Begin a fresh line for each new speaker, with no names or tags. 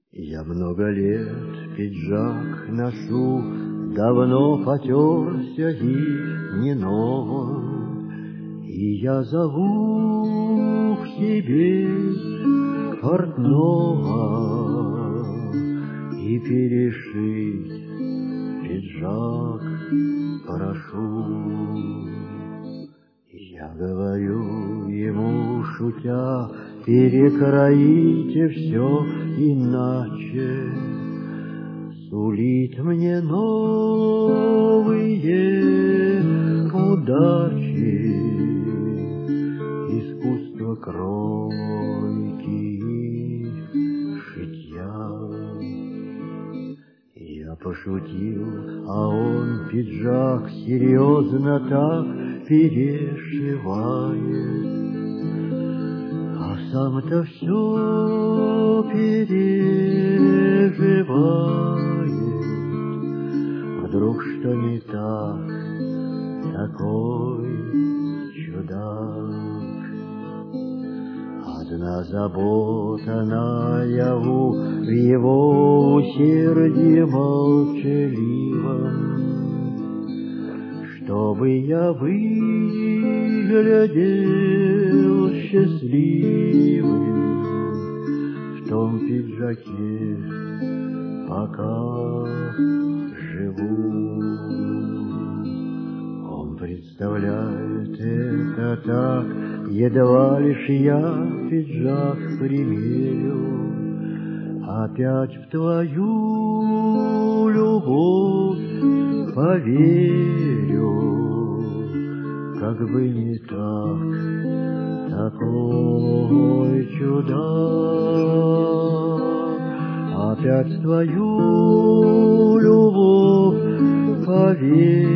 Я много лет пиджак ношу, давно потерся и не нов, и я зову к себе портного и перешить пиджак прошу. Я говорю ему, шутя, перекроите все иначе, сулит мне новые удачи искусство кройки и шитья. Я пошутил, а он пиджак серьезно так перешивает, а сам-то все переживает. Вдруг что не так, такой чудак. Одна забота наяву в его усердии молчаливом, чтобы я выглядел счастливым в том пиджаке, пока живу. Он представляет это так, едва лишь я пиджак примерю, опять в твою любовь поверю. Как бы не так, такой чудак, опять в твою любовь поверю.